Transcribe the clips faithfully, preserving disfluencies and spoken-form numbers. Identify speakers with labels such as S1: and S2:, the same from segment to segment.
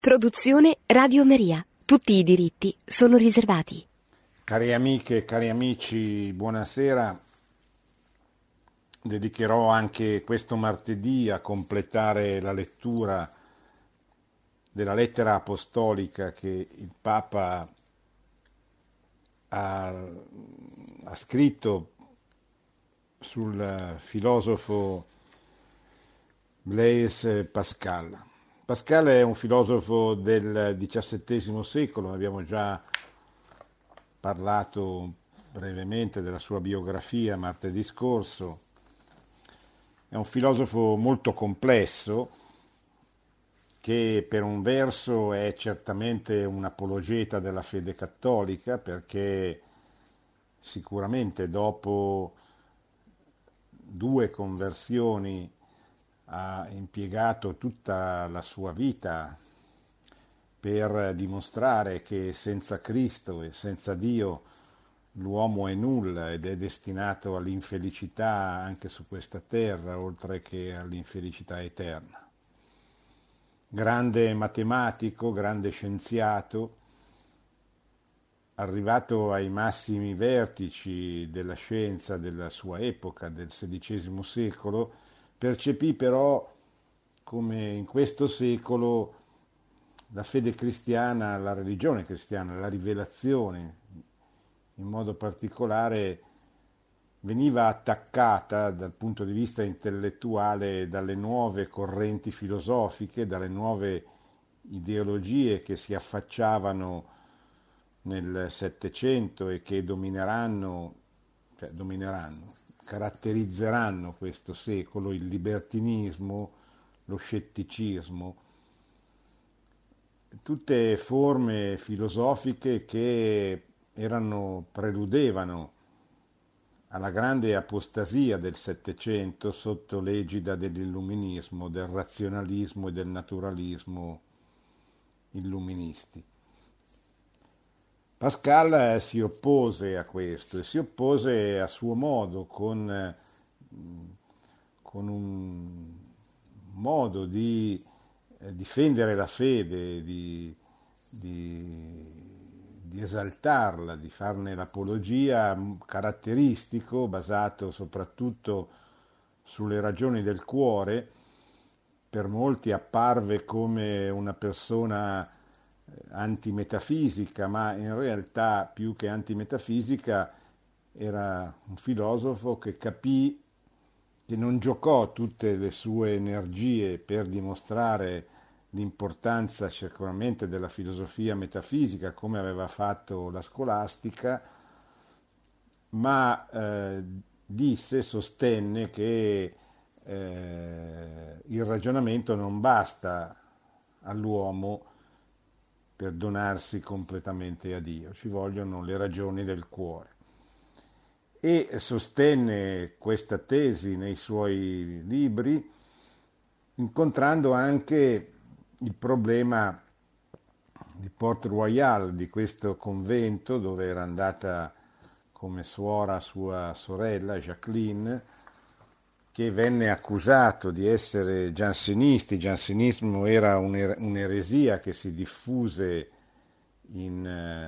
S1: Produzione Radio Maria. Tutti i diritti sono riservati.
S2: Cari amiche e cari amici, buonasera. Dedicherò anche questo martedì a completare la lettura della lettera apostolica che il Papa ha, ha scritto sul filosofo Blaise Pascal. Pascal è un filosofo del diciassettesimo secolo, abbiamo già parlato brevemente della sua biografia martedì scorso. È un filosofo molto complesso che per un verso è certamente un apologeta della fede cattolica, perché sicuramente dopo due conversioni ha impiegato tutta la sua vita per dimostrare che senza Cristo e senza Dio l'uomo è nulla ed è destinato all'infelicità anche su questa terra, oltre che all'infelicità eterna. Grande matematico, grande scienziato, arrivato ai massimi vertici della scienza della sua epoca, del sedicesimo secolo, percepì però come in questo secolo la fede cristiana, la religione cristiana, la rivelazione in modo particolare veniva attaccata dal punto di vista intellettuale dalle nuove correnti filosofiche, dalle nuove ideologie che si affacciavano nel Settecento e che domineranno, cioè domineranno, caratterizzeranno questo secolo, il libertinismo, lo scetticismo, tutte forme filosofiche che erano, preludevano alla grande apostasia del Settecento sotto l'egida dell'illuminismo, del razionalismo e del naturalismo illuministi. Pascal si oppose a questo e si oppose a suo modo con, con un modo di difendere la fede, di, di, di esaltarla, di farne l'apologia caratteristico, basato soprattutto sulle ragioni del cuore. Per molti apparve come una persona antimetafisica, ma in realtà più che antimetafisica era un filosofo che capì che non giocò tutte le sue energie per dimostrare l'importanza sicuramente della filosofia metafisica come aveva fatto la scolastica, ma eh, disse, sostenne che eh, il ragionamento non basta all'uomo per donarsi completamente a Dio, ci vogliono le ragioni del cuore. E sostenne questa tesi nei suoi libri, incontrando anche il problema di Port Royal, di questo convento dove era andata come suora sua sorella Jacqueline, che venne accusato di essere giansenisti. Il giansenismo era un'eresia che si diffuse in,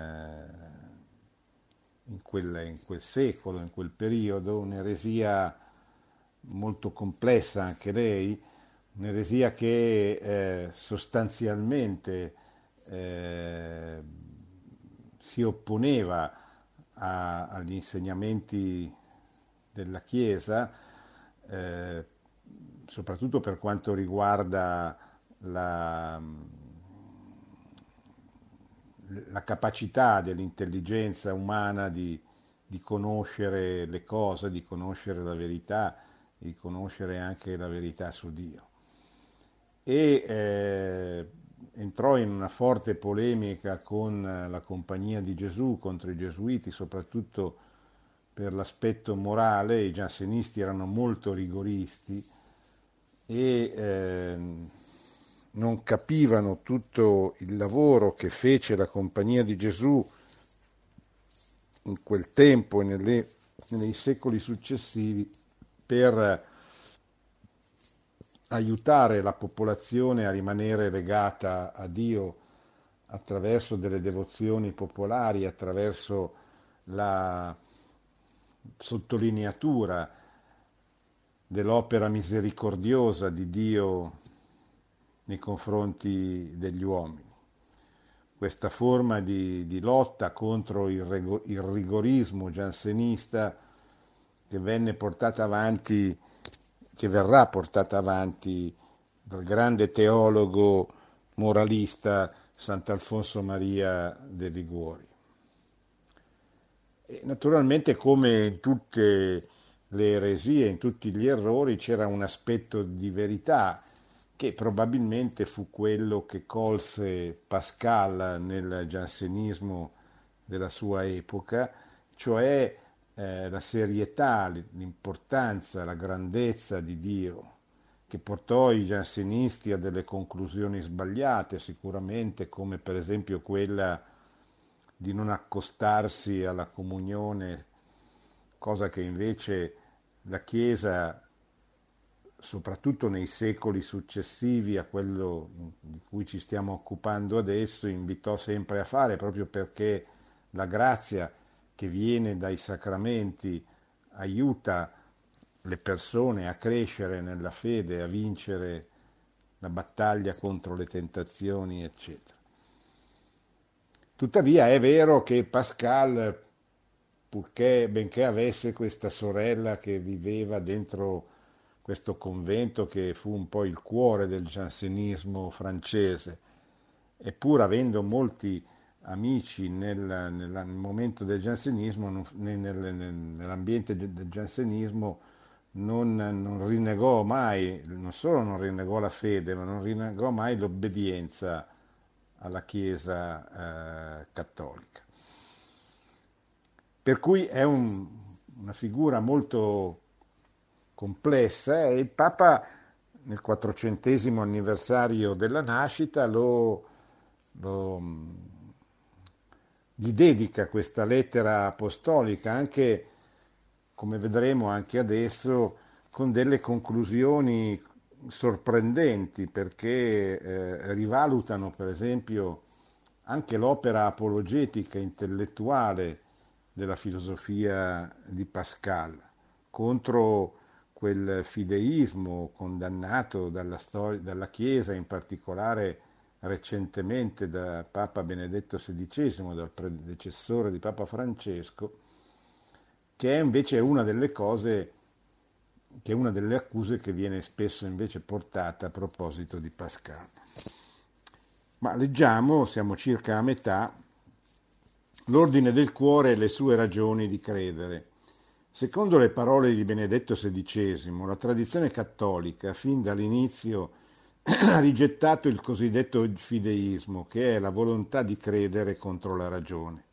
S2: in, quel, in quel secolo, in quel periodo, un'eresia molto complessa anche lei, un'eresia che eh, sostanzialmente eh, si opponeva a, agli insegnamenti della Chiesa, eh, soprattutto per quanto riguarda la, la capacità dell'intelligenza umana di, di conoscere le cose, di conoscere la verità, di conoscere anche la verità su Dio. E eh, entrò in una forte polemica con la Compagnia di Gesù, contro i gesuiti, soprattutto per l'aspetto morale. I giansenisti erano molto rigoristi e eh, non capivano tutto il lavoro che fece la Compagnia di Gesù in quel tempo e nelle, nei secoli successivi per aiutare la popolazione a rimanere legata a Dio attraverso delle devozioni popolari, attraverso la sottolineatura dell'opera misericordiosa di Dio nei confronti degli uomini. Questa forma di, di lotta contro il, rego, il rigorismo giansenista che venne portata avanti, che verrà portata avanti dal grande teologo moralista Sant'Alfonso Maria de' Liguori. E naturalmente, come in tutte le eresie, in tutti gli errori, c'era un aspetto di verità che probabilmente fu quello che colse Pascal nel giansenismo della sua epoca, cioè eh, la serietà, l'importanza, la grandezza di Dio, che portò i giansenisti a delle conclusioni sbagliate, sicuramente, come per esempio quella di non accostarsi alla comunione, cosa che invece la Chiesa, soprattutto nei secoli successivi a quello di cui ci stiamo occupando adesso, invitò sempre a fare, proprio perché la grazia che viene dai sacramenti aiuta le persone a crescere nella fede, a vincere la battaglia contro le tentazioni, eccetera. Tuttavia è vero che Pascal, purché, benché avesse questa sorella che viveva dentro questo convento che fu un po' il cuore del giansenismo francese, e pur avendo molti amici nel, nel, nel momento del giansenismo, non, nel, nel, nell'ambiente del giansenismo, non, non rinnegò mai, non solo non rinnegò la fede, ma non rinnegò mai l'obbedienza alla Chiesa eh, cattolica. Per cui è un, una figura molto complessa e il Papa nel quattrocentesimo anniversario della nascita lo, lo, gli dedica questa lettera apostolica, anche, come vedremo anche adesso, con delle conclusioni sorprendenti, perché eh, rivalutano per esempio anche l'opera apologetica intellettuale della filosofia di Pascal contro quel fideismo condannato dalla, storia, dalla Chiesa, in particolare recentemente da Papa Benedetto sedicesimo, dal predecessore di Papa Francesco, che è invece una delle cose, che è una delle accuse che viene spesso invece portata a proposito di Pascal. Ma leggiamo, siamo circa a metà, l'ordine del cuore e le sue ragioni di credere. Secondo le parole di Benedetto sedicesimo, la tradizione cattolica fin dall'inizio ha rigettato il cosiddetto fideismo, che è la volontà di credere contro la ragione.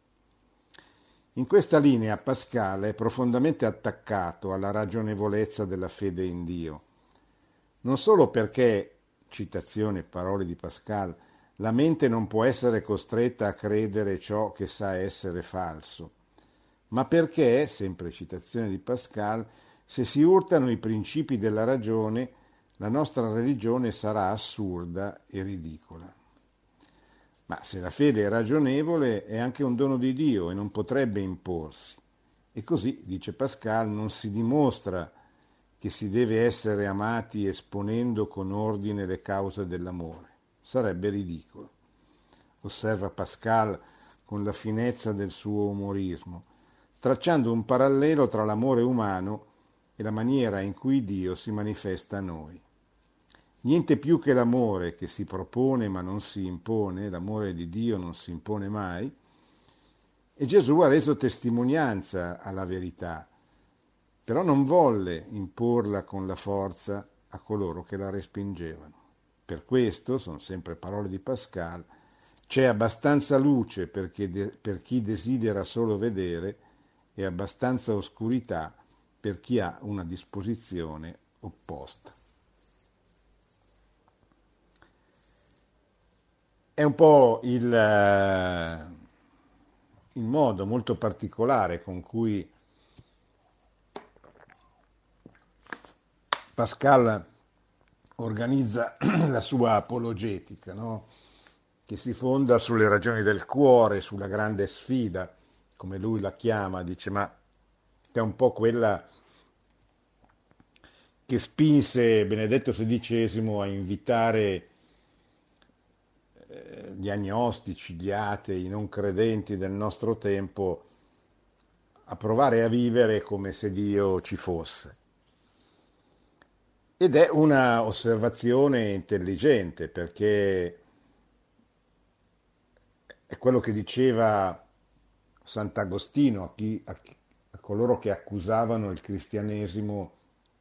S2: In questa linea Pascal è profondamente attaccato alla ragionevolezza della fede in Dio, non solo perché, citazione parole di Pascal, la mente non può essere costretta a credere ciò che sa essere falso, ma perché, sempre citazione di Pascal, se si urtano i principi della ragione, la nostra religione sarà assurda e ridicola. Ma se la fede è ragionevole, è anche un dono di Dio e non potrebbe imporsi. E così, dice Pascal, non si dimostra che si deve essere amati esponendo con ordine le cause dell'amore. Sarebbe ridicolo. Osserva Pascal con la finezza del suo umorismo, tracciando un parallelo tra l'amore umano e la maniera in cui Dio si manifesta a noi. Niente più che l'amore che si propone ma non si impone, l'amore di Dio non si impone mai, e Gesù ha reso testimonianza alla verità, però non volle imporla con la forza a coloro che la respingevano. Per questo, sono sempre parole di Pascal, c'è abbastanza luce perché de- per chi desidera solo vedere e abbastanza oscurità per chi ha una disposizione opposta. È un po' il, eh, il modo molto particolare con cui Pascal organizza la sua apologetica, no? Che si fonda sulle ragioni del cuore, sulla grande sfida, come lui la chiama, dice, ma è un po' quella che spinse Benedetto sedicesimo a invitare eh, gli agnostici, gli atei, i non credenti del nostro tempo a provare a vivere come se Dio ci fosse. Ed è una osservazione intelligente, perché è quello che diceva Sant'Agostino a, chi, a, chi, a coloro che accusavano il cristianesimo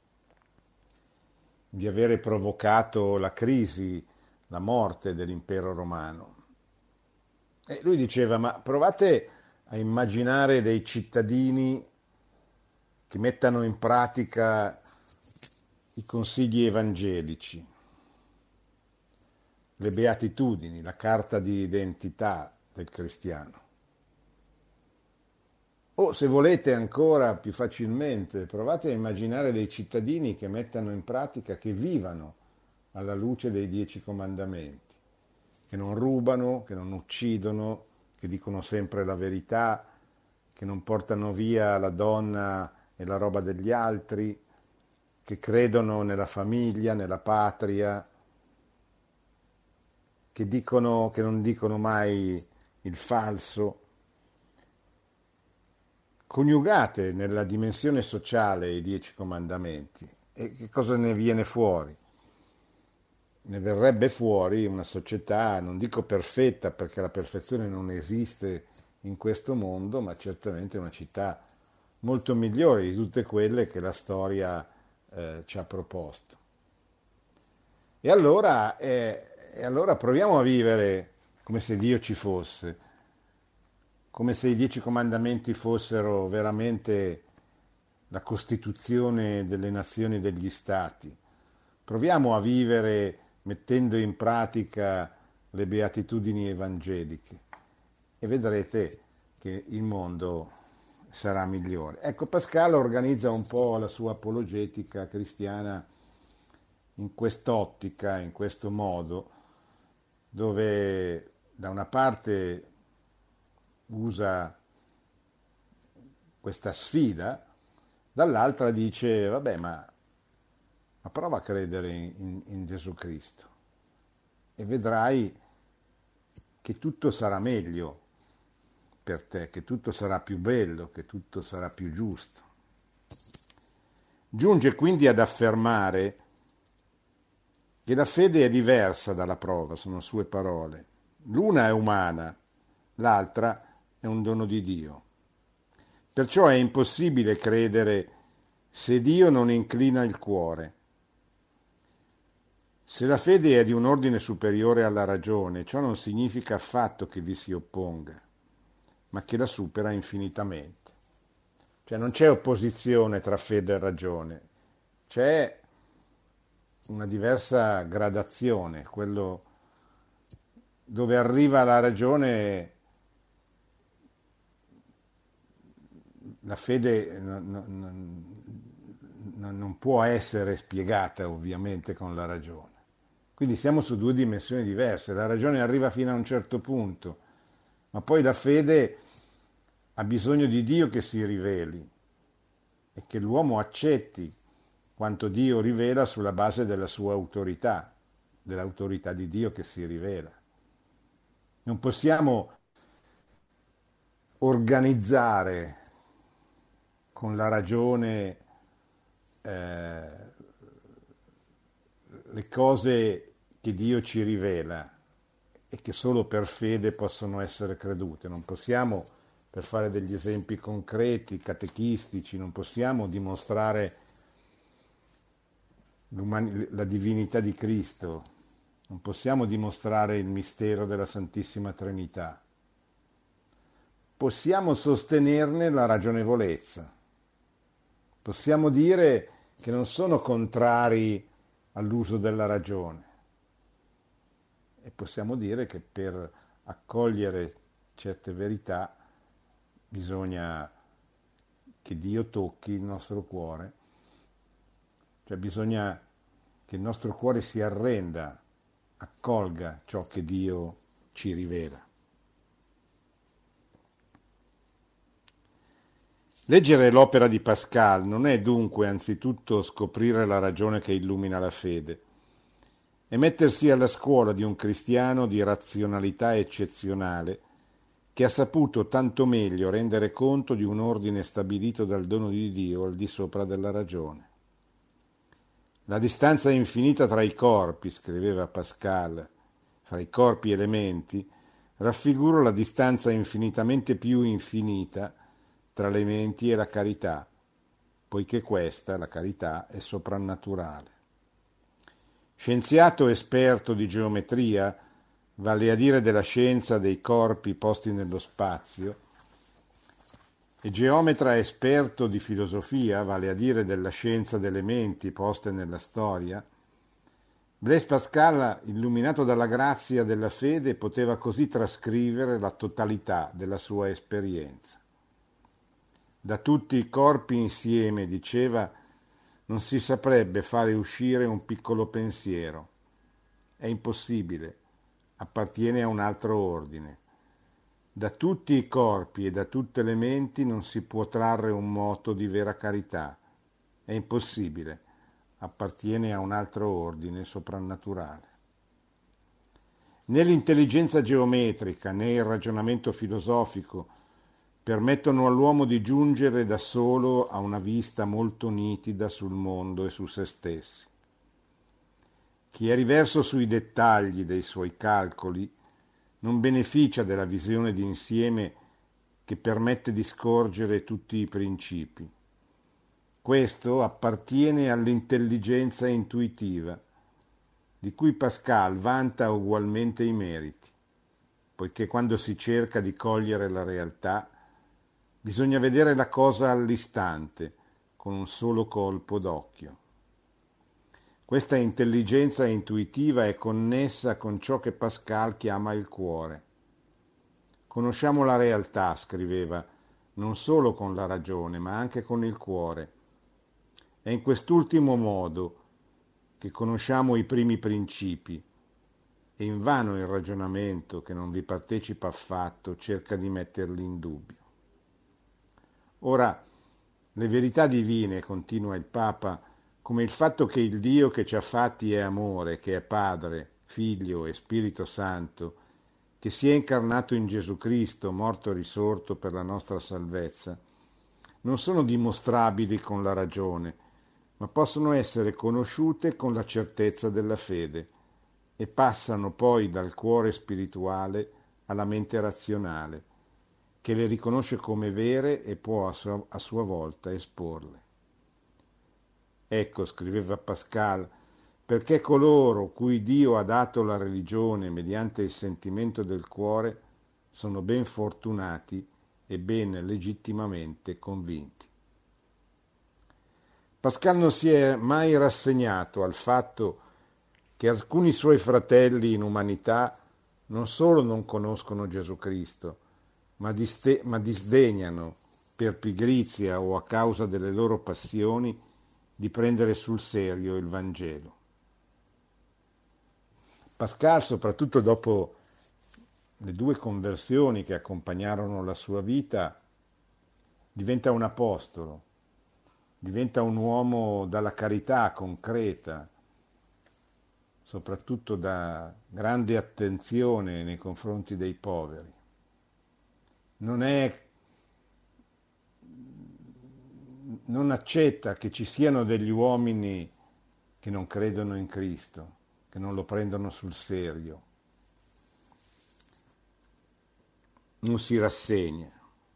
S2: di avere provocato la crisi, la morte dell'impero romano. E lui diceva, ma provate a immaginare dei cittadini che mettano in pratica i consigli evangelici, le beatitudini, la carta di identità del cristiano. O se volete ancora più facilmente, provate a immaginare dei cittadini che mettano in pratica, che vivano alla luce dei dieci comandamenti, che non rubano, che non uccidono, che dicono sempre la verità, che non portano via la donna e la roba degli altri, che credono nella famiglia, nella patria, che dicono, che non dicono mai il falso. Coniugate nella dimensione sociale i dieci comandamenti, e che cosa ne viene fuori? Ne verrebbe fuori una società, non dico perfetta perché la perfezione non esiste in questo mondo, ma certamente una città molto migliore di tutte quelle che la storia eh, ci ha proposto. E allora, eh, e allora proviamo a vivere come se Dio ci fosse, come se i dieci comandamenti fossero veramente la Costituzione delle nazioni e degli stati. Proviamo a vivere mettendo in pratica le beatitudini evangeliche e vedrete che il mondo sarà migliore. Ecco, Pascal organizza un po' la sua apologetica cristiana in quest'ottica, in questo modo, dove da una parte usa questa sfida, dall'altra dice, vabbè, ma, ma prova a credere in, in Gesù Cristo e vedrai che tutto sarà meglio per te, che tutto sarà più bello, che tutto sarà più giusto. Giunge quindi ad affermare che la fede è diversa dalla prova, sono sue parole. L'una è umana, l'altra è un dono di Dio. Perciò è impossibile credere se Dio non inclina il cuore. Se la fede è di un ordine superiore alla ragione, ciò non significa affatto che vi si opponga, ma che la supera infinitamente. Cioè non c'è opposizione tra fede e ragione, c'è una diversa gradazione, quello dove arriva la ragione, la fede non, non, non può essere spiegata ovviamente con la ragione. Quindi siamo su due dimensioni diverse, la ragione arriva fino a un certo punto, ma poi la fede ha bisogno di Dio che si riveli e che l'uomo accetti quanto Dio rivela sulla base della sua autorità, dell'autorità di Dio che si rivela. Non possiamo organizzare con la ragione eh, le cose che Dio ci rivela e che solo per fede possono essere credute. Non possiamo, per fare degli esempi concreti, catechistici, non possiamo dimostrare la divinità di Cristo, non possiamo dimostrare il mistero della Santissima Trinità. Possiamo sostenerne la ragionevolezza. Possiamo dire che non sono contrari all'uso della ragione e possiamo dire che per accogliere certe verità bisogna che Dio tocchi il nostro cuore, cioè bisogna che il nostro cuore si arrenda, accolga ciò che Dio ci rivela. Leggere l'opera di Pascal non è dunque anzitutto scoprire la ragione che illumina la fede, è mettersi alla scuola di un cristiano di razionalità eccezionale che ha saputo tanto meglio rendere conto di un ordine stabilito dal dono di Dio al di sopra della ragione. La distanza infinita tra i corpi, scriveva Pascal, fra i corpi elementi, raffigura la distanza infinitamente più infinita tra le menti e la carità, poiché questa, la carità, è soprannaturale. Scienziato esperto di geometria, vale a dire della scienza dei corpi posti nello spazio, e geometra esperto di filosofia, vale a dire della scienza delle menti poste nella storia, Blaise Pascal, illuminato dalla grazia della fede, poteva così trascrivere la totalità della sua esperienza. Da tutti i corpi insieme, diceva, non si saprebbe fare uscire un piccolo pensiero. È impossibile, appartiene a un altro ordine. Da tutti i corpi e da tutte le menti non si può trarre un moto di vera carità. È impossibile, appartiene a un altro ordine soprannaturale. Né l'intelligenza geometrica né il ragionamento filosofico permettono all'uomo di giungere da solo a una vista molto nitida sul mondo e su se stessi. Chi è riverso sui dettagli dei suoi calcoli non beneficia della visione d'insieme che permette di scorgere tutti i principi. Questo appartiene all'intelligenza intuitiva, di cui Pascal vanta ugualmente i meriti, poiché quando si cerca di cogliere la realtà bisogna vedere la cosa all'istante, con un solo colpo d'occhio. Questa intelligenza intuitiva è connessa con ciò che Pascal chiama il cuore. Conosciamo la realtà, scriveva, non solo con la ragione, ma anche con il cuore. È in quest'ultimo modo che conosciamo i primi principi, e invano il ragionamento, che non vi partecipa affatto, cerca di metterli in dubbio. Ora, le verità divine, continua il Papa, come il fatto che il Dio che ci ha fatti è amore, che è Padre, Figlio e Spirito Santo, che si è incarnato in Gesù Cristo, morto e risorto per la nostra salvezza, non sono dimostrabili con la ragione, ma possono essere conosciute con la certezza della fede e passano poi dal cuore spirituale alla mente razionale, che le riconosce come vere e può a sua, a sua volta esporle. Ecco, scriveva Pascal, perché coloro cui Dio ha dato la religione mediante il sentimento del cuore sono ben fortunati e ben legittimamente convinti. Pascal non si è mai rassegnato al fatto che alcuni suoi fratelli in umanità non solo non conoscono Gesù Cristo, ma, diste- ma disdegnano, per pigrizia o a causa delle loro passioni, di prendere sul serio il Vangelo. Pascal, soprattutto dopo le due conversioni che accompagnarono la sua vita, diventa un apostolo, diventa un uomo dalla carità concreta, soprattutto da grande attenzione nei confronti dei poveri. Non è, non accetta che ci siano degli uomini che non credono in Cristo, che non lo prendono sul serio. Non si rassegna.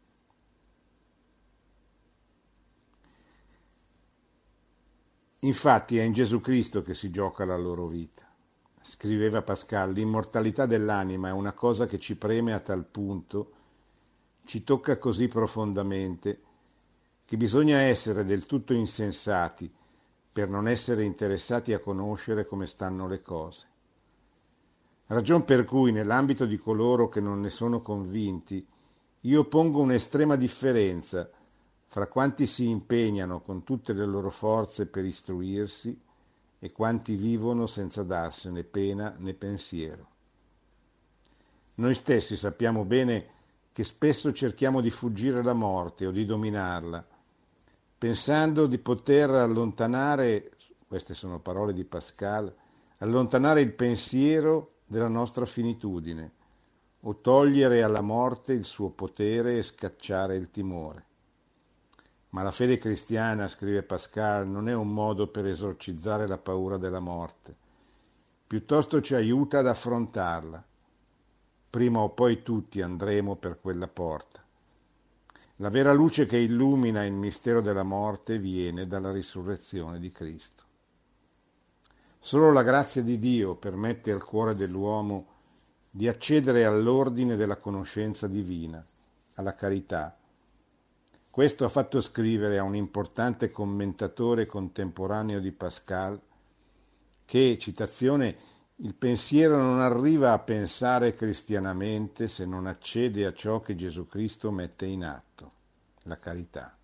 S2: Infatti è in Gesù Cristo che si gioca la loro vita. Scriveva Pascal, l'immortalità dell'anima è una cosa che ci preme a tal punto, ci tocca così profondamente, che bisogna essere del tutto insensati per non essere interessati a conoscere come stanno le cose. Ragion per cui, nell'ambito di coloro che non ne sono convinti, io pongo un'estrema differenza fra quanti si impegnano con tutte le loro forze per istruirsi e quanti vivono senza darsene pena né pensiero. Noi stessi sappiamo bene che spesso cerchiamo di fuggire la morte o di dominarla, pensando di poter allontanare, queste sono parole di Pascal, allontanare il pensiero della nostra finitudine o togliere alla morte il suo potere e scacciare il timore. Ma la fede cristiana, scrive Pascal, non è un modo per esorcizzare la paura della morte, piuttosto ci aiuta ad affrontarla. Prima o poi tutti andremo per quella porta. La vera luce che illumina il mistero della morte viene dalla risurrezione di Cristo. Solo la grazia di Dio permette al cuore dell'uomo di accedere all'ordine della conoscenza divina, alla carità. Questo ha fatto scrivere a un importante commentatore contemporaneo di Pascal che, citazione, il pensiero non arriva a pensare cristianamente se non accede a ciò che Gesù Cristo mette in atto, la carità.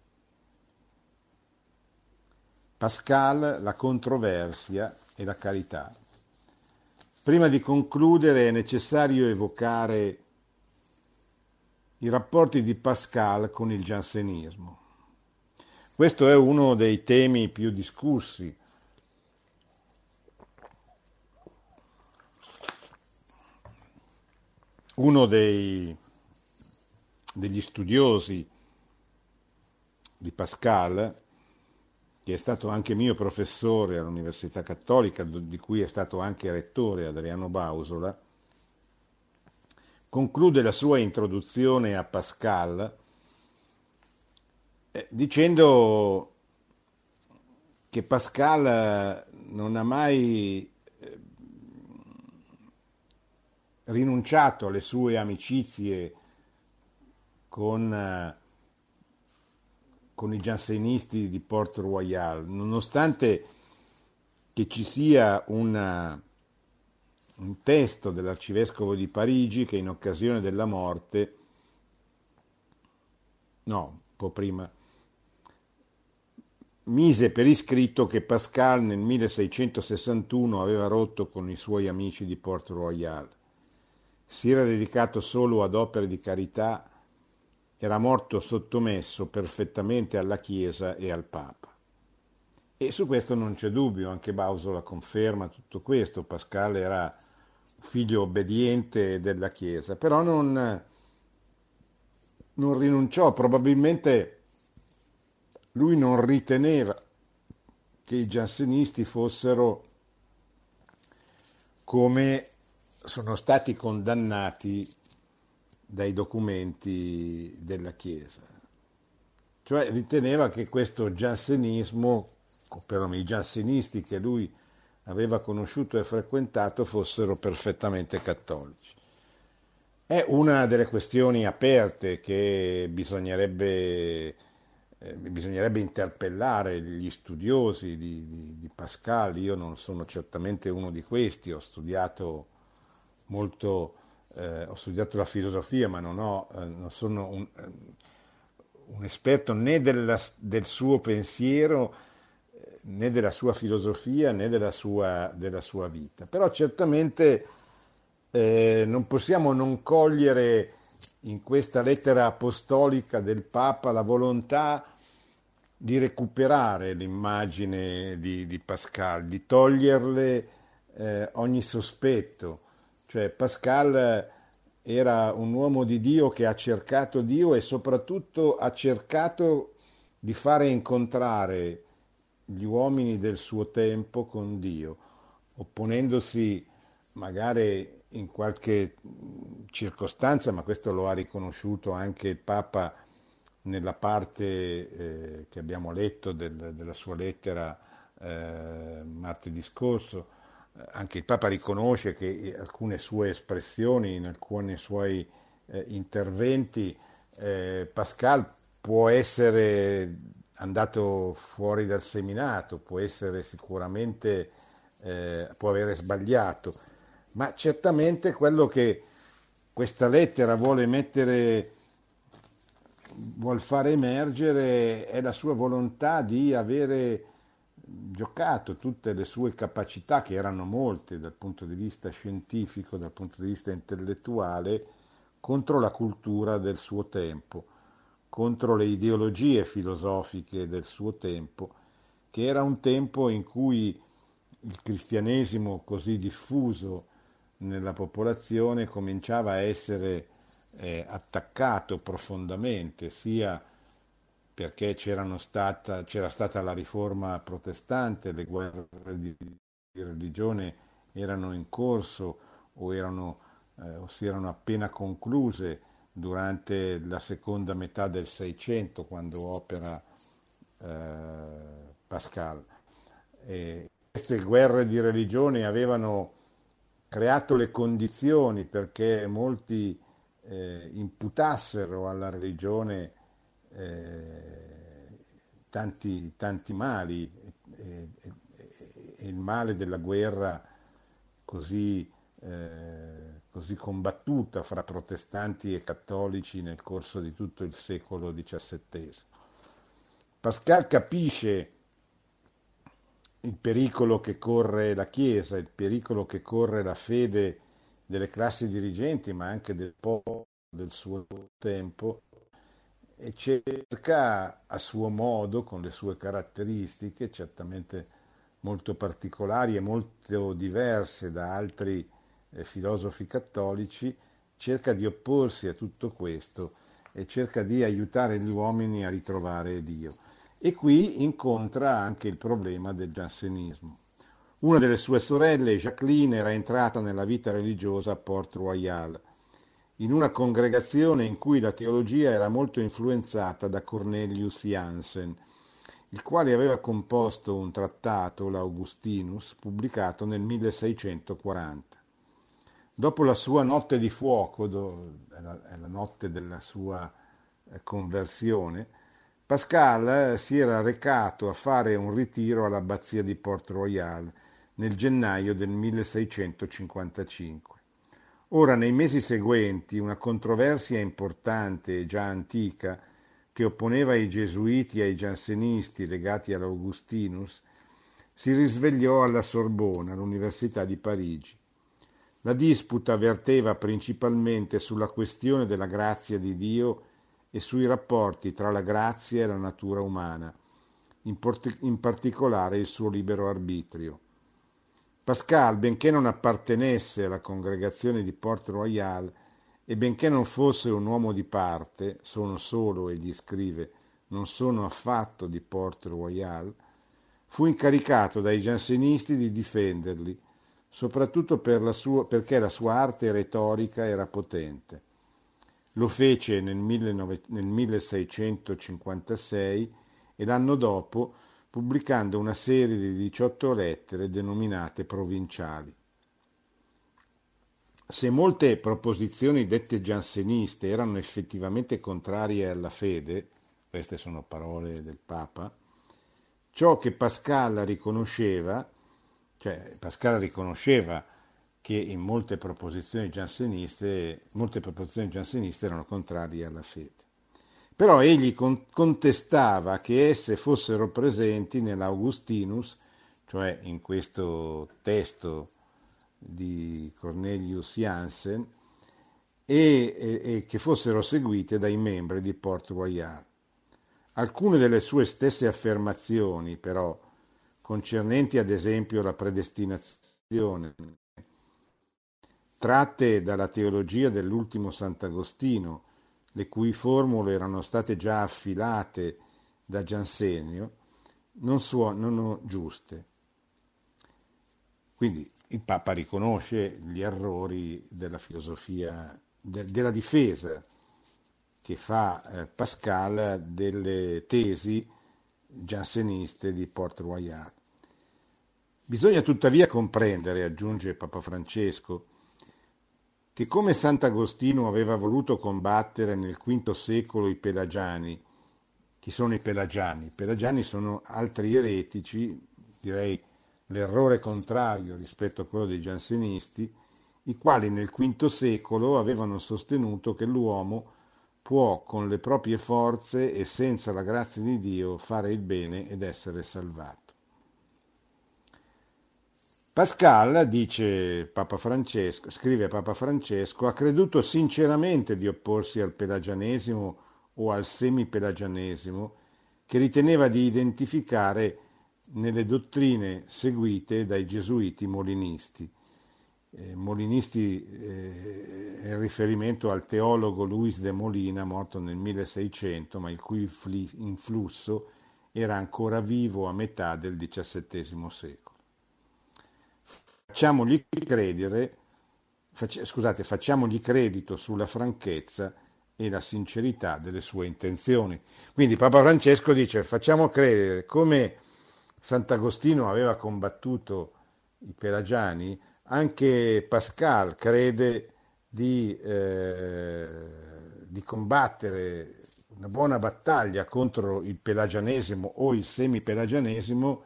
S2: Pascal, la controversia e la carità. Prima di concludere è necessario evocare i rapporti di Pascal con il giansenismo. Questo è uno dei temi più discussi. Uno dei, degli studiosi di Pascal, che è stato anche mio professore all'Università Cattolica, di cui è stato anche rettore, Adriano Bausola, conclude la sua introduzione a Pascal eh, dicendo che Pascal non ha mai eh, rinunciato alle sue amicizie con, eh, con i giansenisti di Port Royal, nonostante che ci sia una, un testo dell'arcivescovo di Parigi che in occasione della morte, no, un po' prima, mise per iscritto che Pascal nel milleseicentosessantuno aveva rotto con i suoi amici di Port Royal. Si era dedicato solo ad opere di carità, era morto sottomesso perfettamente alla Chiesa e al Papa. E su questo non c'è dubbio, anche Bausola conferma tutto questo. Pascal era figlio obbediente della Chiesa, però non, non rinunciò, probabilmente lui non riteneva che i giansenisti fossero come sono stati condannati dai documenti della Chiesa. Cioè riteneva che questo giansenismo, o perlomeno i giansenisti che lui aveva conosciuto e frequentato, fossero perfettamente cattolici. È una delle questioni aperte che bisognerebbe, eh, bisognerebbe interpellare gli studiosi di, di, di Pascal. Io non sono certamente uno di questi, ho studiato molto, eh, ho studiato la filosofia, ma non, ho, eh, non sono un, un esperto né della, del suo pensiero, né della sua filosofia, né della sua, della sua vita. Però certamente eh, non possiamo non cogliere in questa lettera apostolica del Papa la volontà di recuperare l'immagine di, di Pascal, di toglierle eh, ogni sospetto. Cioè Pascal era un uomo di Dio che ha cercato Dio e soprattutto ha cercato di fare incontrare gli uomini del suo tempo con Dio, opponendosi magari in qualche circostanza, ma questo lo ha riconosciuto anche il Papa nella parte eh, che abbiamo letto del, della sua lettera eh, martedì scorso. Anche il Papa riconosce che alcune sue espressioni, in alcuni suoi eh, interventi, eh, Pascal può essere andato fuori dal seminato, può essere sicuramente, eh, può avere sbagliato, ma certamente quello che questa lettera vuole mettere, vuol fare emergere è la sua volontà di avere giocato tutte le sue capacità, che erano molte dal punto di vista scientifico, dal punto di vista intellettuale, contro la cultura del suo tempo, contro le ideologie filosofiche del suo tempo, che era un tempo in cui il cristianesimo così diffuso nella popolazione cominciava a essere eh, attaccato profondamente, sia perché c'erano stata, c'era stata la riforma protestante, le guerre di, di religione erano in corso o, erano, eh, o si erano appena concluse durante la seconda metà del Seicento, quando opera eh, Pascal. E queste guerre di religione avevano creato le condizioni perché molti eh, imputassero alla religione eh, tanti, tanti mali e, e- e il male della guerra così, eh, così combattuta fra protestanti e cattolici nel corso di tutto il secolo diciassettesimo. Pascal capisce il pericolo che corre la Chiesa, il pericolo che corre la fede delle classi dirigenti, ma anche del popolo del suo tempo, e cerca a suo modo, con le sue caratteristiche, certamente molto particolari e molto diverse da altri eh, filosofi cattolici, cerca di opporsi a tutto questo e cerca di aiutare gli uomini a ritrovare Dio. E qui incontra anche il problema del giansenismo. Una delle sue sorelle, Jacqueline, era entrata nella vita religiosa a Port Royal, in una congregazione in cui la teologia era molto influenzata da Cornelius Jansen, il quale aveva composto un trattato, l'Augustinus, pubblicato nel milleseicentoquaranta. Dopo la sua notte di fuoco, do- è la, è la notte della sua eh, conversione, Pascal eh, si era recato a fare un ritiro all'abbazia di Port Royal nel gennaio del milleseicentocinquantacinque. Ora, nei mesi seguenti, una controversia importante e già antica che opponeva i gesuiti ai giansenisti legati all'Augustinus si risvegliò alla Sorbona, all'Università di Parigi. La disputa verteva principalmente sulla questione della grazia di Dio e sui rapporti tra la grazia e la natura umana, in, port- in particolare il suo libero arbitrio. Pascal, benché non appartenesse alla congregazione di Port Royal e benché non fosse un uomo di parte, sono solo, egli scrive, non sono affatto di Port Royal, fu incaricato dai giansenisti di difenderli, soprattutto per la sua- perché la sua arte retorica era potente. Lo fece nel, millenovecento nel milleseicentocinquantasei e l'anno dopo pubblicando una serie di diciotto lettere denominate provinciali. Se molte proposizioni dette gianseniste erano effettivamente contrarie alla fede, queste sono parole del Papa, ciò che Pascal riconosceva, cioè Pascal riconosceva che in molte proposizioni gianseniste, molte proposizioni gianseniste erano contrarie alla fede. Però egli con- contestava che esse fossero presenti nell'Augustinus, cioè in questo testo di Cornelius Jansen, e, e- e che fossero seguite dai membri di Port Royal. Alcune delle sue stesse affermazioni, però, concernenti ad esempio la predestinazione, tratte dalla teologia dell'ultimo Sant'Agostino, le cui formule erano state già affilate da Giansenio, non suonano giuste. Quindi il Papa riconosce gli errori della filosofia, de- della difesa che fa eh, Pascal delle tesi gianseniste di Port Royal. Bisogna tuttavia comprendere, aggiunge Papa Francesco, che come Sant'Agostino aveva voluto combattere nel quinto secolo i pelagiani, chi sono i pelagiani? I pelagiani sono altri eretici, direi l'errore contrario rispetto a quello dei giansenisti, i quali nel quinto secolo avevano sostenuto che l'uomo può con le proprie forze e senza la grazia di Dio fare il bene ed essere salvato. Pascal, dice Papa Francesco, scrive Papa Francesco, ha creduto sinceramente di opporsi al pelagianesimo o al semipelagianesimo, che riteneva di identificare nelle dottrine seguite dai gesuiti molinisti. Eh, molinisti eh, è il riferimento al teologo Luis de Molina, morto nel milleseicento, ma il cui fli- influsso era ancora vivo a metà del diciassettesimo secolo. Facciamogli credere, fac- scusate, facciamogli credito sulla franchezza e la sincerità delle sue intenzioni. Quindi Papa Francesco dice: facciamo credere come Sant'Agostino aveva combattuto i pelagiani, anche Pascal crede di, eh, di combattere una buona battaglia contro il pelagianesimo o il semipelagianesimo,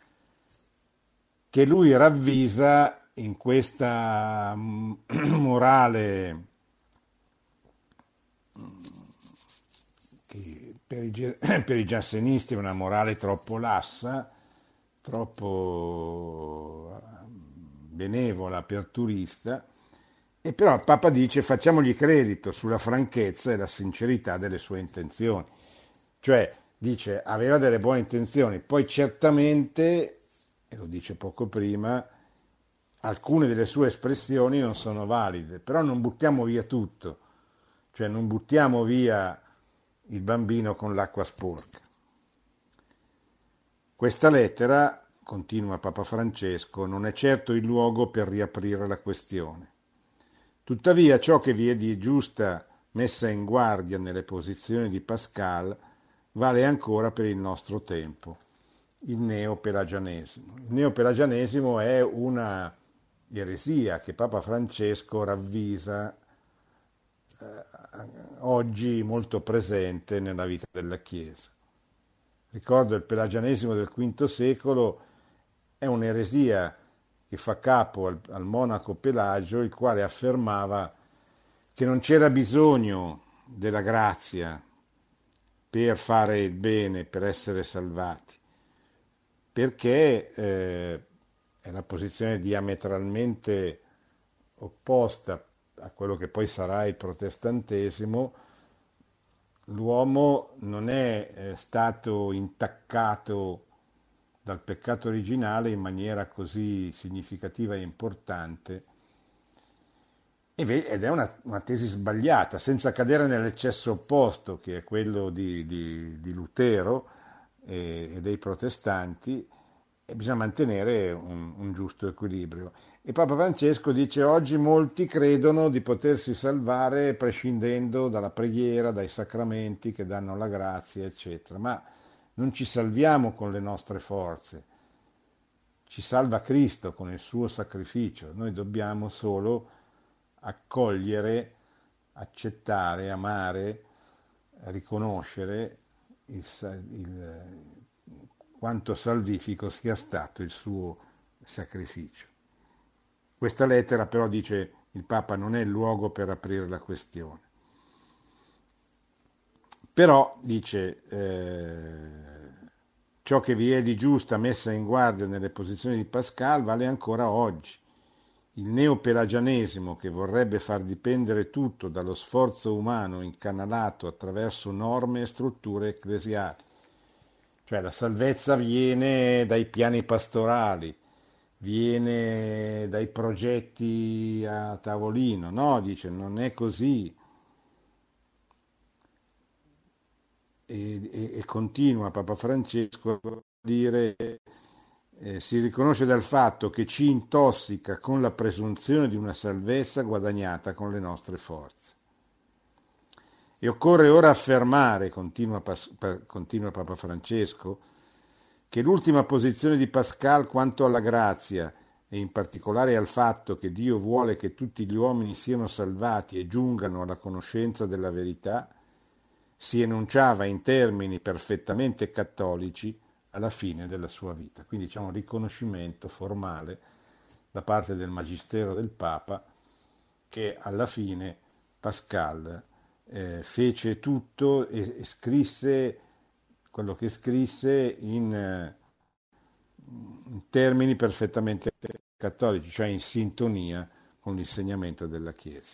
S2: che lui ravvisa in questa mm, morale che per i, ge- per i giansenisti è una morale troppo lassa, troppo eh, benevola, aperturista, e però il Papa dice facciamogli credito sulla franchezza e la sincerità delle sue intenzioni. Cioè, dice, aveva delle buone intenzioni, poi certamente, e lo dice poco prima, alcune delle sue espressioni non sono valide, però non buttiamo via tutto, cioè non buttiamo via il bambino con l'acqua sporca. Questa lettera, continua Papa Francesco, non è certo il luogo per riaprire la questione. Tuttavia ciò che vi è di giusta messa in guardia nelle posizioni di Pascal vale ancora per il nostro tempo, il neopelagianesimo. Il neopelagianesimo è una eresia che Papa Francesco ravvisa eh, oggi molto presente nella vita della Chiesa. Ricordo il pelagianesimo del quinto secolo è un'eresia che fa capo al, al monaco Pelagio, il quale affermava che non c'era bisogno della grazia per fare il bene, per essere salvati, perché eh, è la posizione diametralmente opposta a quello che poi sarà il protestantesimo. L'uomo non è eh, stato intaccato dal peccato originale in maniera così significativa e importante, ed è una, una tesi sbagliata, senza cadere nell'eccesso opposto, che è quello di, di, di Lutero e, e dei protestanti, e bisogna mantenere un, un giusto equilibrio. E Papa Francesco dice: oggi molti credono di potersi salvare prescindendo dalla preghiera, dai sacramenti che danno la grazia, eccetera. Ma non ci salviamo con le nostre forze, ci salva Cristo con il suo sacrificio. Noi dobbiamo solo accogliere, accettare, amare, riconoscere il, il, quanto salvifico sia stato il suo sacrificio. Questa lettera però, dice il Papa, non è il luogo per aprire la questione. Però, dice, eh, ciò che vi è di giusta messa in guardia nelle posizioni di Pascal vale ancora oggi. Il neopelagianesimo, che vorrebbe far dipendere tutto dallo sforzo umano incanalato attraverso norme e strutture ecclesiali, cioè la salvezza viene dai piani pastorali, viene dai progetti a tavolino, no, dice, non è così. E, e, e continua Papa Francesco a dire: eh, si riconosce dal fatto che ci intossica con la presunzione di una salvezza guadagnata con le nostre forze. E occorre ora affermare, continua, continua Papa Francesco, che l'ultima posizione di Pascal quanto alla grazia, e in particolare al fatto che Dio vuole che tutti gli uomini siano salvati e giungano alla conoscenza della verità, si enunciava in termini perfettamente cattolici alla fine della sua vita. Quindi c'è un riconoscimento formale da parte del Magistero del Papa che alla fine Pascal eh, fece tutto e, e scrisse quello che scrisse in, eh, in termini perfettamente cattolici, cioè in sintonia con l'insegnamento della Chiesa.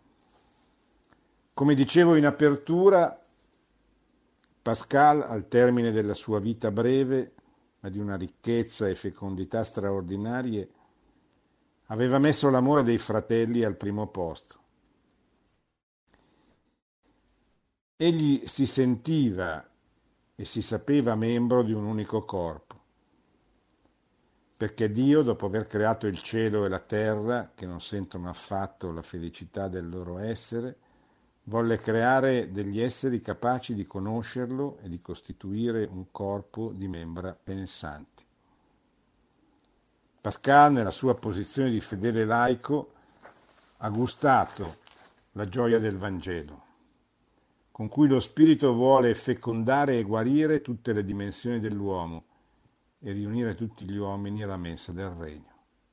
S2: Come dicevo in apertura, Pascal, al termine della sua vita breve, ma di una ricchezza e fecondità straordinarie, aveva messo l'amore dei fratelli al primo posto. Egli si sentiva e si sapeva membro di un unico corpo, perché Dio, dopo aver creato il cielo e la terra, che non sentono affatto la felicità del loro essere, volle creare degli esseri capaci di conoscerlo e di costituire un corpo di membra pensanti. Pascal, nella sua posizione di fedele laico, ha gustato la gioia del Vangelo, con cui lo Spirito vuole fecondare e guarire tutte le dimensioni dell'uomo e riunire tutti gli uomini alla mensa del Regno.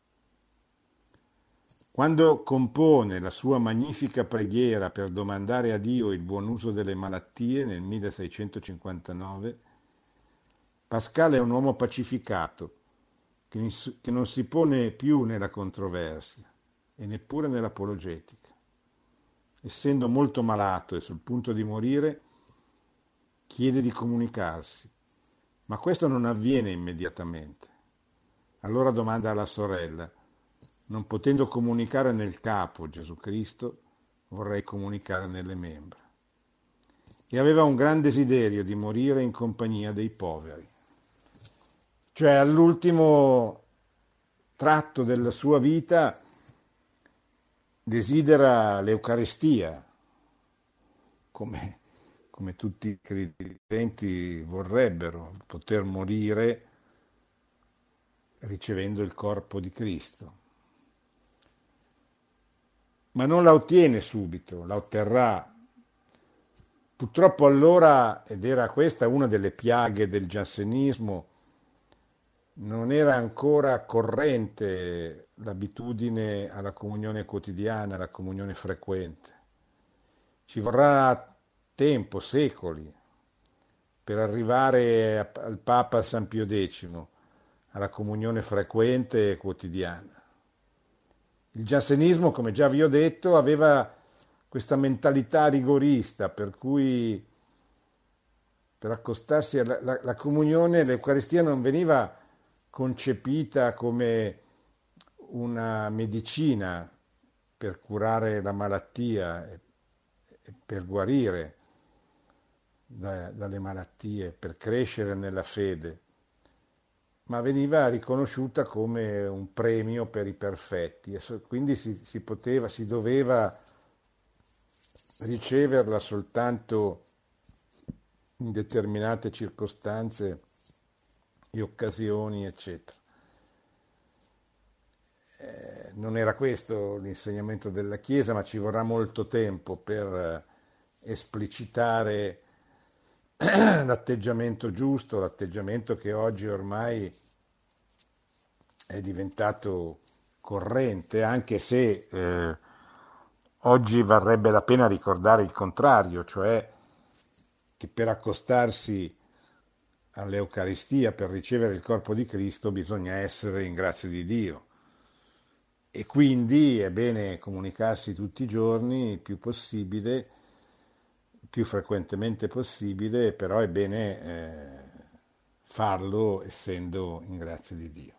S2: Quando compone la sua magnifica preghiera per domandare a Dio il buon uso delle malattie nel milleseicentocinquantanove, Pascal è un uomo pacificato, che non si pone più nella controversia e neppure nell'apologetica. Essendo molto malato e sul punto di morire, chiede di comunicarsi, ma questo non avviene immediatamente. Allora domanda alla sorella: non potendo comunicare nel capo, Gesù Cristo, vorrei comunicare nelle membra. E aveva un gran desiderio di morire in compagnia dei poveri. Cioè, all'ultimo tratto della sua vita desidera l'Eucaristia, come, come tutti i credenti vorrebbero, poter morire ricevendo il corpo di Cristo. Ma non la ottiene subito, la otterrà. Purtroppo allora, ed era questa una delle piaghe del giansenismo, non era ancora corrente l'abitudine alla comunione quotidiana, alla comunione frequente. Ci vorrà tempo, secoli, per arrivare al Papa San Pio X, alla comunione frequente e quotidiana. Il giansenismo, come già vi ho detto, aveva questa mentalità rigorista, per cui per accostarsi alla la, la comunione, l'Eucaristia non veniva concepita come una medicina per curare la malattia e, e per guarire da, dalle malattie, per crescere nella fede, ma veniva riconosciuta come un premio per i perfetti e so, quindi si, si poteva, si doveva riceverla soltanto in determinate circostanze e occasioni, eccetera. Eh, non era questo l'insegnamento della Chiesa, ma ci vorrà molto tempo per esplicitare l'atteggiamento giusto, l'atteggiamento che oggi ormai è diventato corrente, anche se eh, oggi varrebbe la pena ricordare il contrario, cioè che per accostarsi all'Eucaristia, per ricevere il corpo di Cristo, bisogna essere in grazia di Dio. E quindi è bene comunicarsi tutti i giorni, il più possibile, il più frequentemente possibile, però è bene eh, farlo essendo in grazia di Dio.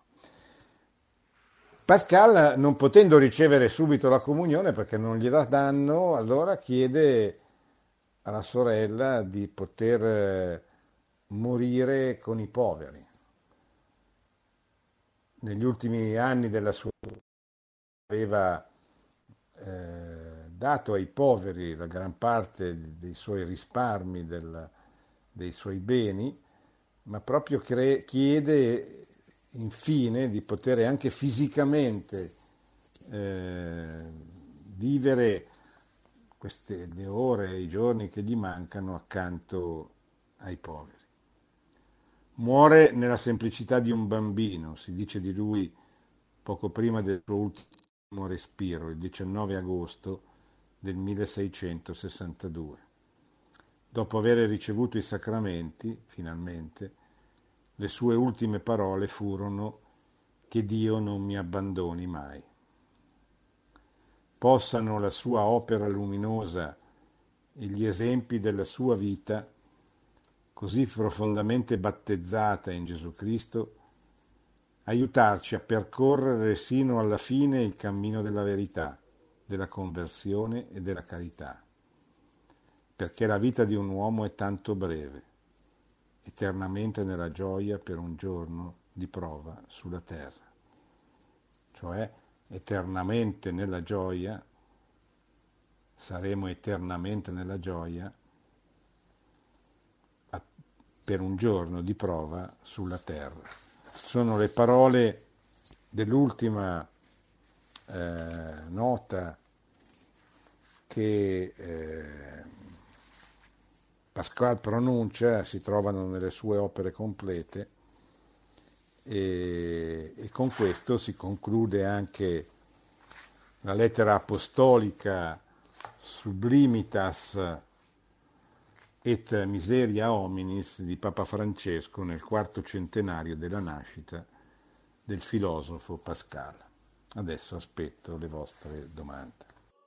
S2: Pascal, non potendo ricevere subito la comunione perché non gliela danno, allora chiede alla sorella di poter morire con i poveri. Negli ultimi anni della sua vita aveva eh, dato ai poveri la gran parte dei suoi risparmi, del, dei suoi beni, ma proprio cre- chiede infine di poter anche fisicamente eh, vivere queste le ore e i giorni che gli mancano accanto ai poveri. Muore nella semplicità di un bambino, si dice di lui poco prima del suo ultimo respiro, il diciannove agosto del milleseicentosessantadue. Dopo aver ricevuto i sacramenti, finalmente, le sue ultime parole furono: che Dio non mi abbandoni mai. Possano la sua opera luminosa e gli esempi della sua vita, così profondamente battezzata in Gesù Cristo, aiutarci a percorrere sino alla fine il cammino della verità, della conversione e della carità, perché la vita di un uomo è tanto breve, eternamente nella gioia per un giorno di prova sulla terra, cioè eternamente nella gioia, saremo eternamente nella gioia a- per un giorno di prova sulla terra. Sono le parole dell'ultima eh, nota che eh, Pascal pronuncia, si trovano nelle sue opere complete e, e con questo si conclude anche la lettera apostolica Sublimitas et Miseria Hominis di Papa Francesco nel quarto centenario della nascita del filosofo Pascal. Adesso aspetto le vostre domande.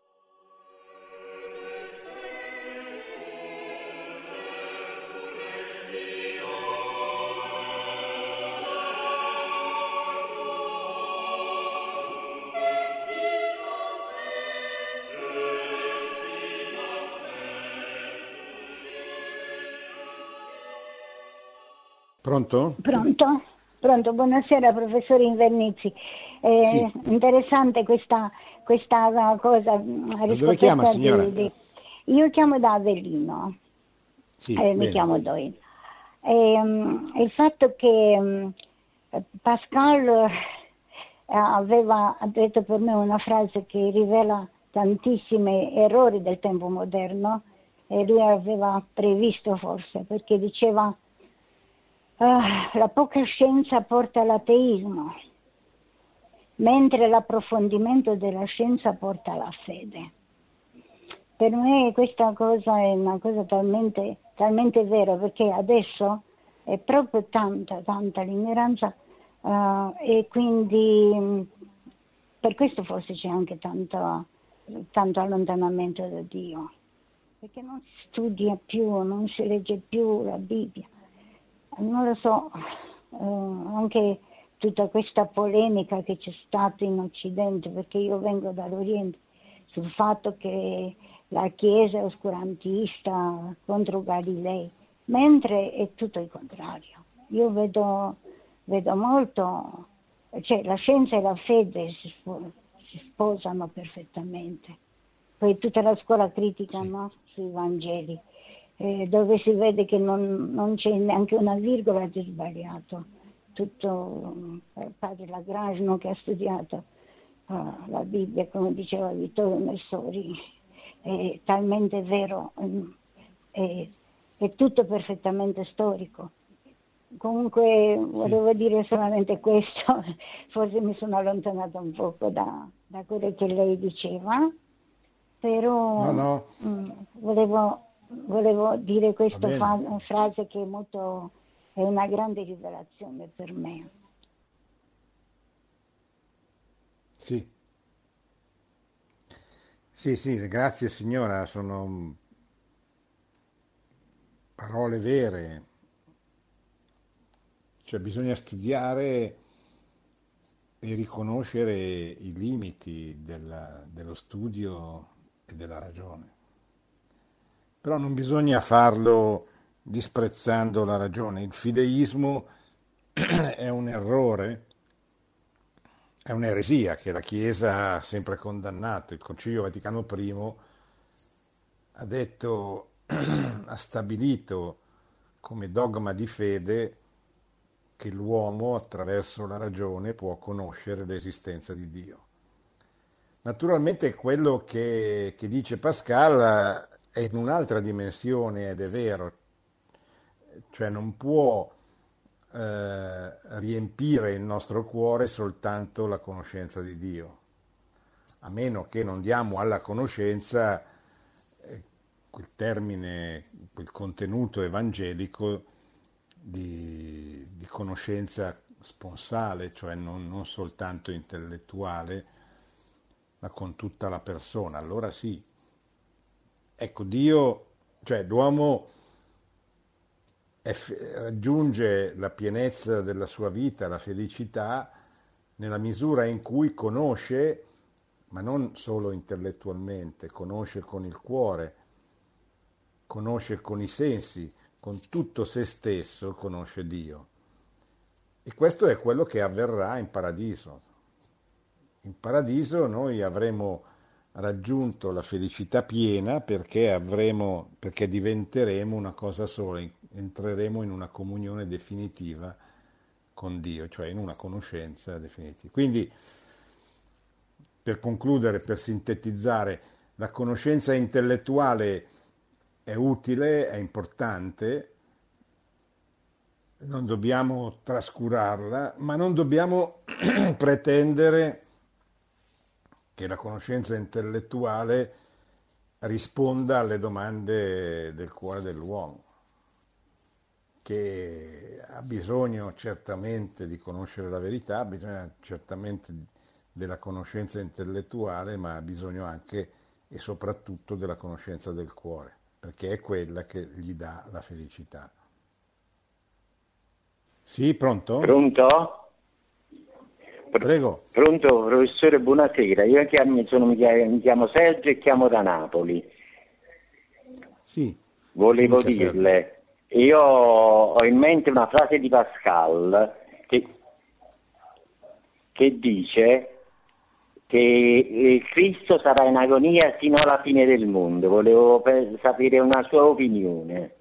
S2: Pronto?
S3: Pronto? Pronto, buonasera professore Invernizzi. Eh,
S2: Sì.
S3: Interessante questa, questa cosa.
S2: Da dove chiama, signora?
S3: Di, di... Io chiamo da Avellino,
S2: Sì,
S3: eh, mi
S2: bene.
S3: chiamo Doyle. E, um, il fatto che um, Pascal eh, aveva detto per me una frase che rivela tantissimi errori del tempo moderno, e lui aveva previsto forse, perché diceva Uh, la poca scienza porta all'ateismo, mentre l'approfondimento della scienza porta alla fede. Per me questa cosa è una cosa talmente, talmente vera, perché adesso è proprio tanta, tanta l'ignoranza uh, e quindi mh, per questo forse c'è anche tanto, tanto allontanamento da Dio, perché non si studia più, non si legge più la Bibbia. Non lo so, eh, anche tutta questa polemica che c'è stata in Occidente, perché io vengo dall'Oriente, sul fatto che la Chiesa è oscurantista contro Galilei, mentre è tutto il contrario. Io vedo, vedo molto, cioè la scienza e la fede si, spo- si sposano perfettamente. Poi tutta la scuola critica,
S2: Sì.
S3: no? Sui Vangeli. Eh, dove si vede che non, non c'è neanche una virgola di sbagliato. Tutto eh, padre Lagrange che ha studiato uh, la Bibbia, come diceva Vittorio Messori, è talmente vero, um, è, è tutto perfettamente storico. Comunque
S2: Sì.
S3: volevo dire solamente questo, forse mi sono allontanata un poco da, da quello che lei diceva, però
S2: No, no,
S3: mm, volevo, volevo dire
S2: va
S3: questa
S2: bene.
S3: fa- frase che è, molto, è una grande rivelazione per me.
S2: Sì. Sì, sì, grazie signora, sono parole vere. Cioè bisogna studiare e riconoscere i limiti della- dello studio e della ragione. Però non bisogna farlo disprezzando la ragione. Il fideismo è un errore, è un'eresia che la Chiesa ha sempre condannato. Il Concilio Vaticano I ha detto, ha stabilito come dogma di fede che l'uomo attraverso la ragione può conoscere l'esistenza di Dio. Naturalmente quello che, che dice Pascal è in un'altra dimensione ed è vero, cioè non può eh, riempire il nostro cuore soltanto la conoscenza di Dio, a meno che non diamo alla conoscenza eh, quel termine, quel contenuto evangelico di, di conoscenza sponsale, cioè non, non soltanto intellettuale, ma con tutta la persona. Allora sì, ecco, Dio, cioè l'uomo è f- raggiunge la pienezza della sua vita, la felicità, nella misura in cui conosce, ma non solo intellettualmente, conosce con il cuore, conosce con i sensi, con tutto se stesso conosce Dio. E questo è quello che avverrà in paradiso. In paradiso noi avremo raggiunto la felicità piena perché avremo, perché diventeremo una cosa sola, entreremo in una comunione definitiva con Dio, cioè in una conoscenza definitiva. Quindi, per concludere, per sintetizzare, la conoscenza intellettuale è utile, è importante, non dobbiamo trascurarla, ma non dobbiamo pretendere che la conoscenza intellettuale risponda alle domande del cuore dell'uomo, che ha bisogno certamente di conoscere la verità, ha bisogno certamente della conoscenza intellettuale, ma ha bisogno anche e soprattutto della conoscenza del cuore, perché è quella che gli dà la felicità. Sì, pronto?
S4: Pronto? Pr-
S2: Prego.
S4: Pronto, professore, buonasera. Io chiamo, sono, mi chiamo mi chiamo Sergio e chiamo da Napoli.
S2: Sì.
S4: Volevo
S2: Dica, Sergio.
S4: dirle, io ho in mente una frase di Pascal che, che dice che eh, Cristo sarà in agonia fino alla fine del mondo. Volevo pe- sapere una sua opinione.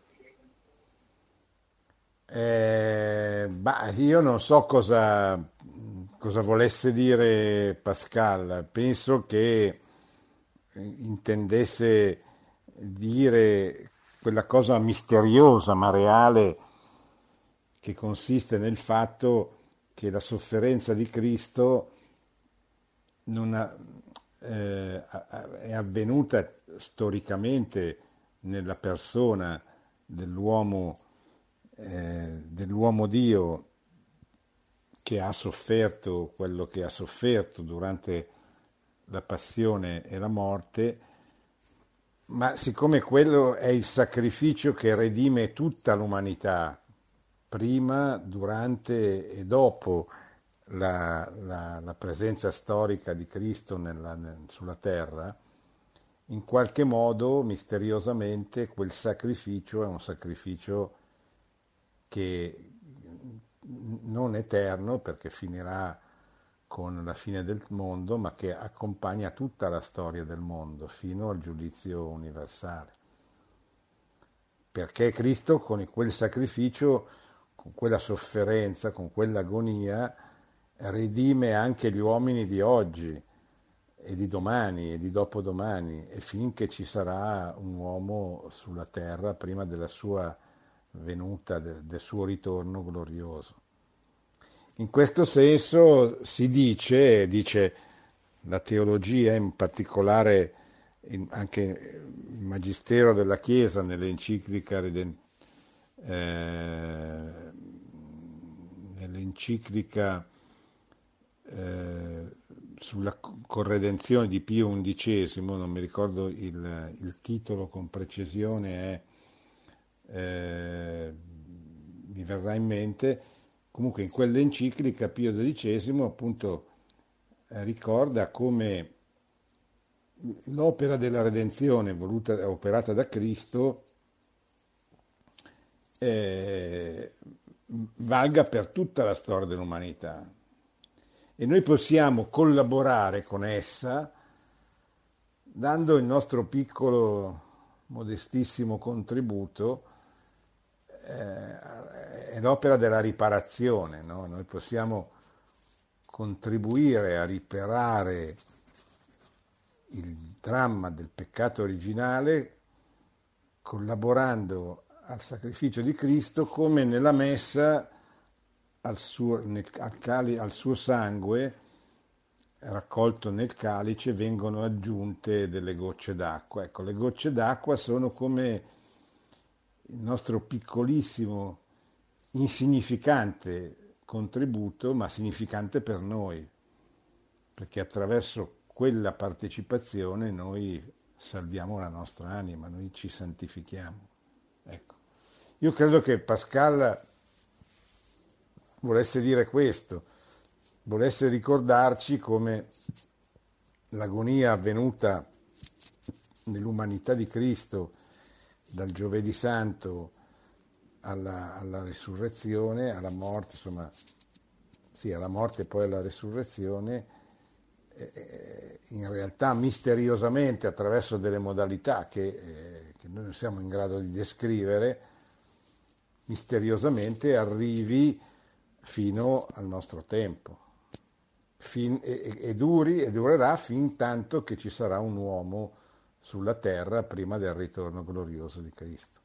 S2: Eh, bah, io non so cosa, cosa volesse dire Pascal, penso che intendesse dire quella cosa misteriosa ma reale che consiste nel fatto che la sofferenza di Cristo non ha- eh, è avvenuta storicamente nella persona dell'uomo eh, dell'uomo Dio che ha sofferto quello che ha sofferto durante la passione e la morte, ma siccome quello è il sacrificio che redime tutta l'umanità, prima, durante e dopo la, la- la presenza storica di Cristo nella- nel- sulla terra, in qualche modo, misteriosamente, quel sacrificio è un sacrificio che non eterno perché finirà con la fine del mondo, ma che accompagna tutta la storia del mondo fino al giudizio universale. Perché Cristo con quel sacrificio, con quella sofferenza, con quell'agonia, redime anche gli uomini di oggi e di domani e di dopodomani, e finché ci sarà un uomo sulla terra prima della sua venuta, del, del suo ritorno glorioso. In questo senso si dice, dice la teologia, in particolare in- anche il Magistero della Chiesa nell'enciclica, Reden- eh, nell'enciclica eh, sulla co- corredenzione di Pio undicesimo, non mi ricordo il, il titolo con precisione, è, eh, mi verrà in mente, comunque in quell'enciclica Pio dodicesimo appunto eh, ricorda come l'opera della redenzione voluta, operata da Cristo eh, valga per tutta la storia dell'umanità e noi possiamo collaborare con essa dando il nostro piccolo, modestissimo contributo. Eh, è l'opera della riparazione, no? Noi possiamo contribuire a riparare il dramma del peccato originale collaborando al sacrificio di Cristo come nella messa al suo, nel- al cali- al suo sangue raccolto nel calice vengono aggiunte delle gocce d'acqua. Ecco, le gocce d'acqua sono come il nostro piccolissimo, insignificante contributo, ma significante per noi, perché attraverso quella partecipazione noi salviamo la nostra anima, noi ci santifichiamo. Ecco. Io credo che Pascal volesse dire questo, volesse ricordarci come l'agonia avvenuta nell'umanità di Cristo dal giovedì santo alla, alla risurrezione, alla morte, insomma, sì, alla morte e poi alla risurrezione, eh, in realtà misteriosamente attraverso delle modalità che, eh, che noi non siamo in grado di descrivere, misteriosamente arrivi fino al nostro tempo. Fin, e, e duri e durerà fin tanto che ci sarà un uomo sulla terra prima del ritorno glorioso di Cristo.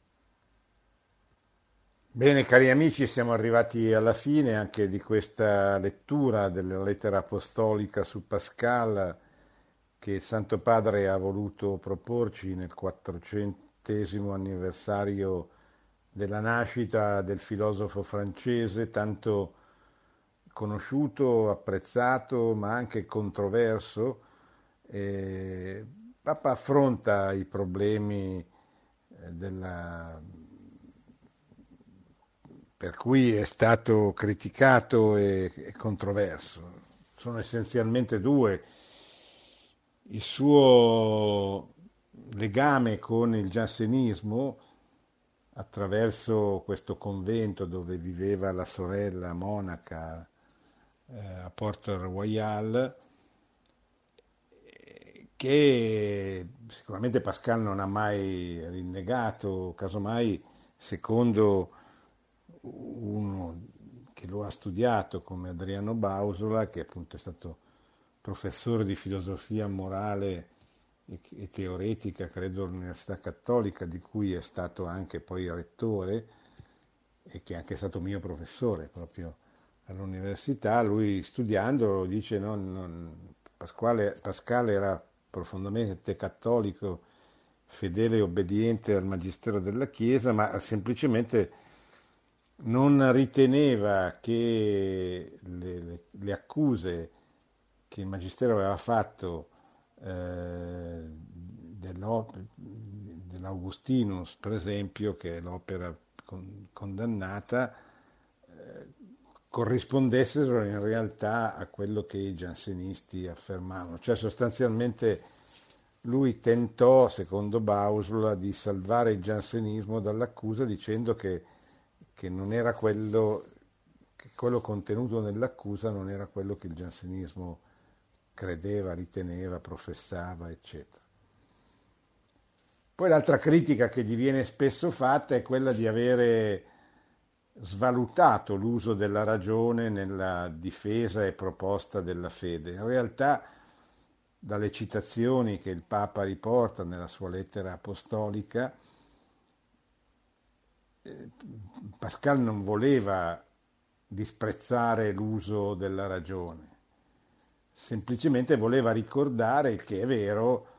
S2: Bene, cari amici, siamo arrivati alla fine anche di questa lettura della lettera apostolica su Pascal che il Santo Padre ha voluto proporci nel quattrocentesimo anniversario della nascita del filosofo francese, tanto conosciuto, apprezzato, ma anche controverso. Eh, Papa affronta i problemi eh, della, per cui è stato criticato e, e controverso. Sono essenzialmente due. Il suo legame con il giansenismo attraverso questo convento dove viveva la sorella monaca eh, a Port Royal, che sicuramente Pascal non ha mai rinnegato, casomai secondo uno che lo ha studiato come Adriano Bausola, che appunto è stato professore di filosofia morale e, e teoretica, credo, all'Università Cattolica, di cui è stato anche poi rettore e che è anche stato mio professore proprio all'università. Lui studiando dice no, non, Pasquale, Pascal era profondamente cattolico, fedele e obbediente al magistero della Chiesa, ma semplicemente non riteneva che le, le, le accuse che il magistero aveva fatto eh, dell'Augustinus, per esempio, che è l'opera con, condannata, eh, corrispondessero in realtà a quello che i giansenisti affermavano. Cioè sostanzialmente lui tentò, secondo Bausola, di salvare il giansenismo dall'accusa dicendo che, che non era quello, che quello contenuto nell'accusa non era quello che il giansenismo credeva, riteneva, professava, eccetera. Poi l'altra critica che gli viene spesso fatta è quella di avere svalutato l'uso della ragione nella difesa e proposta della fede. In realtà, dalle citazioni che il Papa riporta nella sua lettera apostolica, Pascal non voleva disprezzare l'uso della ragione, semplicemente voleva ricordare che è vero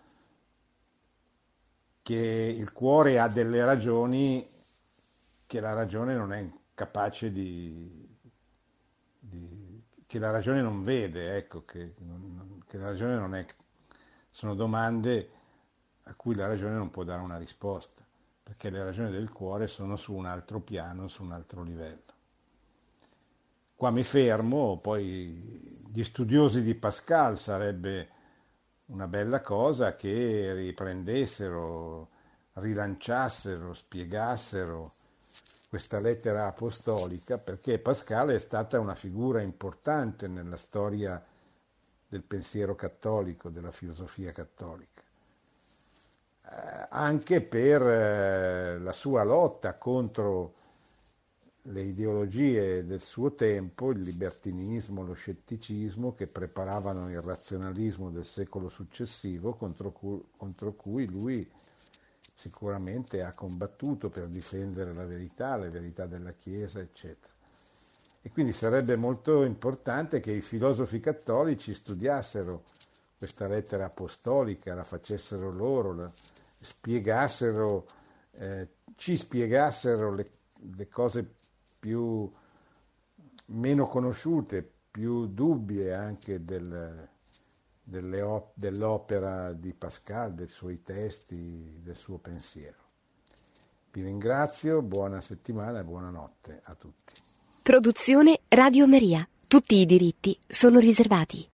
S2: che il cuore ha delle ragioni che la ragione non è capace di, di che la ragione non vede, ecco, che, non, che la ragione non è, sono domande a cui la ragione non può dare una risposta, perché le ragioni del cuore sono su un altro piano, su un altro livello. Qua mi fermo, poi gli studiosi di Pascal sarebbe una bella cosa che riprendessero, rilanciassero, spiegassero questa lettera apostolica, perché Pascal è stata una figura importante nella storia del pensiero cattolico, della filosofia cattolica, eh, anche per eh, la sua lotta contro le ideologie del suo tempo, il libertinismo, lo scetticismo, che preparavano il razionalismo del secolo successivo, contro cui, contro cui lui sicuramente ha combattuto per difendere la verità, le verità della Chiesa, eccetera. E quindi sarebbe molto importante che i filosofi cattolici studiassero questa lettera apostolica, la facessero loro, la spiegassero, eh, ci spiegassero le, le cose più meno conosciute, più dubbie anche del, delle op- dell'opera di Pascal, dei suoi testi, del suo pensiero. Vi ringrazio, buona settimana e buonanotte a tutti.
S1: Produzione Radio Maria. Tutti i diritti sono riservati.